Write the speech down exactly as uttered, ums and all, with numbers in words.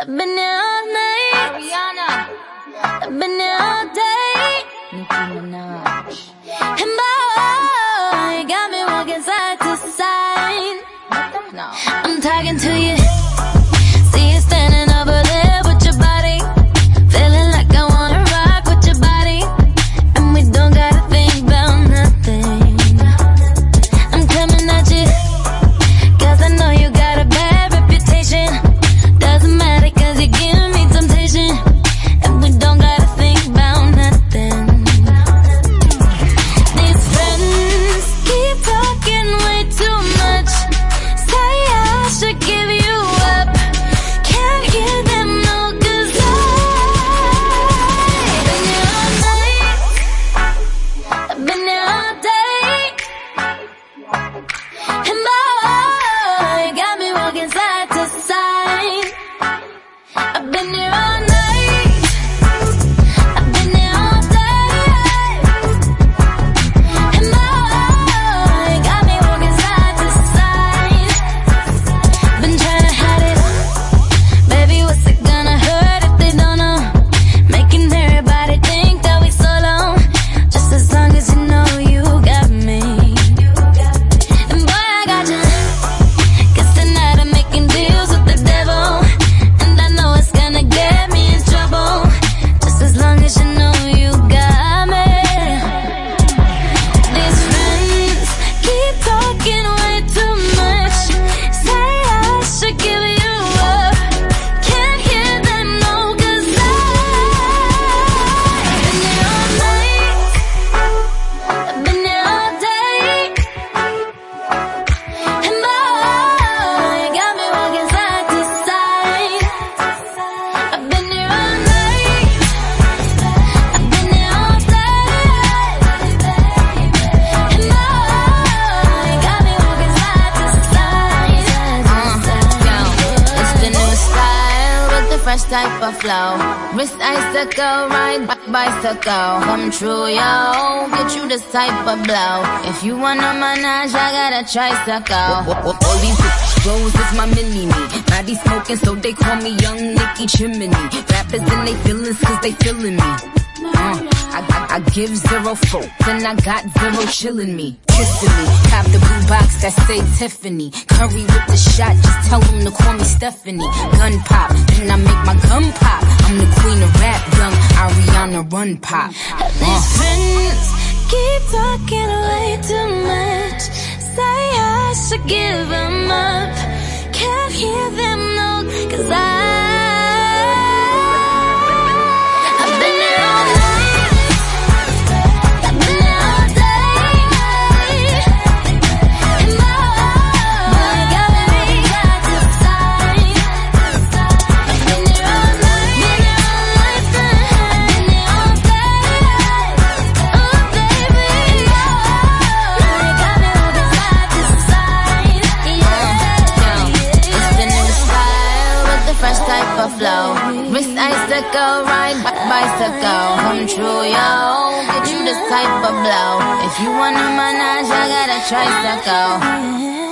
I've been here all night. Ariana. I've been here all day. Nicki Minaj. And boy, you got me walking side to side. No. I'm talking to you. See you standing over there with your body. Feeling like I wanna rock with your body. And we don't gotta think about nothing. I'm coming at you, cause I know you got a bad reputation. Doesn't matter cause you give me temptation. And we don't gotta think about nothing. These friends keep talking way too much. Say I should give you up. Can't hear them no, cause I've been here all night. I've been here all day. And boy, you got me walking side to side. I've been here all night. I've been here all day. And boy, you got me walking side to side. Been trying to hide it. Baby, what's it gonna hurt if they don't know? Making everybody think that we solo. Just as long as you know you got me. And boy, I got you. Cause tonight I'm making deals with the devil. And I know it's gonna get me in trouble. Just as long as you know you got me. These friends keep talking way too much. Say I should give you up. Can't hear them no, cause I've been here all night. I've been here all day. And boy, you got me walking side to side. I've been here all night. I've been here all day. And boy, you got me walking side to side. Uh, it's the new style with the fresh type of flow. Wrist icicle, ride bi- bicycle. Come true, yo. Get you this type of blow. If you wanna manage, I got a tricycle. All these bitches bros is my mini-me. Body smoking, so they call me Young Nicky Chimney. Rappers in they feelings cause they feeling me. Uh, I, I, I give zero fuck, then I got zero chillin' me. Kissing me, cop the blue box that say Tiffany. Curry with the shot, just tell them to call me Stephanie. Gun pop, then I make my gun pop. I'm the queen of rap, young Ariana Run Pop. These friends keep talking way too much. Say I should give them up. Can't hear them no, cause I I've been here all night. I've been here all day. And boy, you got me side to side. I've been here all night. I've been here all day. Oh baby, you got me walking side to side. It's the new Style with the fresh type of flow. Wrist icicle, ride bi- bicycle. Come true, yo. Get you this type of blow. If you wanna manage, I got a tricycle.